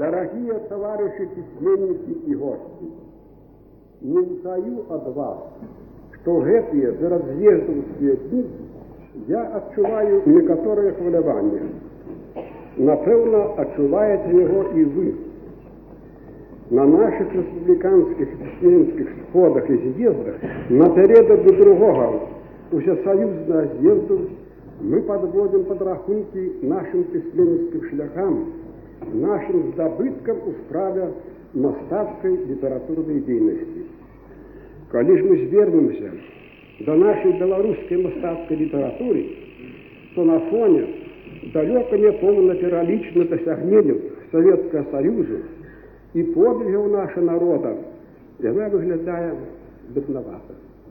Дорогие товарищи письменники и гости, не устаю от вас, что гэтые разъездовские дни я адчуваю некоторые хвилювання. Напевно, адчуваєте його і ви. На наших республиканских письменских сходах и съездах наперед до другого усесоюзного съезду мы подводим подрахунки нашим письменским шляхам, нашим здобыткам у справе мастацкой литературной деятельности. Коли ж мы звернемся до нашей белорусской мастацкой литературы, то на фоне далеко не полно пералічных досягнений Советского Союза и подвигов нашего народа, яна выглядае бедновато.